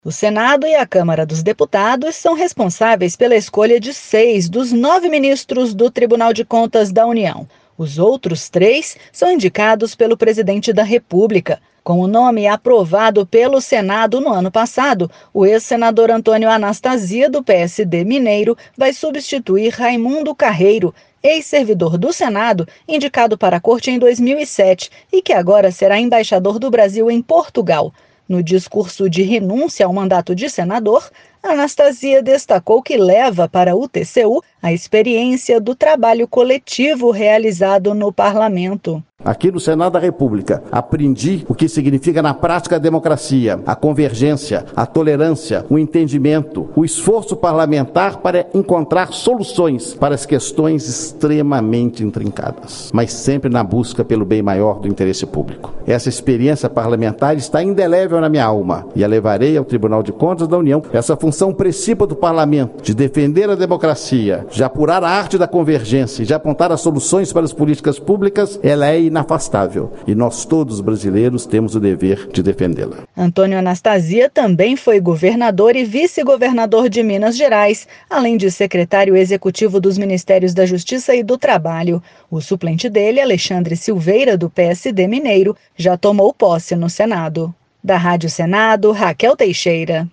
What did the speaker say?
O Senado e a Câmara dos Deputados são responsáveis pela escolha de 6 dos 9 ministros do Tribunal de Contas da União. Os outros 3 são indicados pelo presidente da República. Com o nome aprovado pelo Senado no ano passado, o ex-senador Antônio Anastasia, do PSD mineiro, vai substituir Raimundo Carreiro, ex-servidor do Senado, indicado para a corte em 2007 e que agora será embaixador do Brasil em Portugal. No discurso de renúncia ao mandato de senador, Anastasia destacou que leva para o TCU a experiência do trabalho coletivo realizado no parlamento. Aqui no Senado da República, aprendi o que significa na prática a democracia, a convergência, a tolerância, o entendimento, o esforço parlamentar para encontrar soluções para as questões extremamente intrincadas, mas sempre na busca pelo bem maior do interesse público. Essa experiência parlamentar está indelével na minha alma e a levarei ao Tribunal de Contas da União. Essa função principal do parlamento de defender a democracia, de apurar a arte da convergência e de apontar as soluções para as políticas públicas, ela é inafastável e nós todos brasileiros temos o dever de defendê-la. Antônio Anastasia também foi governador e vice-governador de Minas Gerais, além de secretário executivo dos Ministérios da Justiça e do Trabalho. O suplente dele, Alexandre Silveira, do PSD mineiro, já tomou posse no Senado. Da Rádio Senado, Raquel Teixeira.